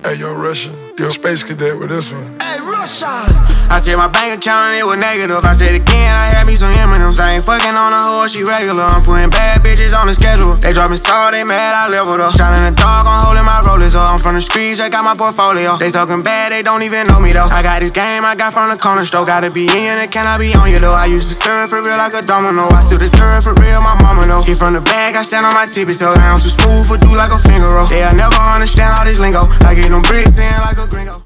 Hey, yo, Russian, yo, Space Cadet with this one. Hey, Russian! I said my bank account and it was negative. I said again, I had me some M&M's. I ain't fucking on a hoe, she regular. I'm putting bad bitches on the schedule. They dropping salt, they mad, I leveled up. Shot in the dark, I'm holding my rollers up. I'm from the streets, I got my portfolio. They talking bad, they don't even know me though. I got this game, I got from the corner store. Gotta be in it, can I be on you though? I used to serve for real like a domino. I still deserve for real, my mama know. Get from the bag, I stand on my tippy toes. I'm too smooth for do like a finger roll. They'll never understand all this lingo. I get them bricks in like a gringo.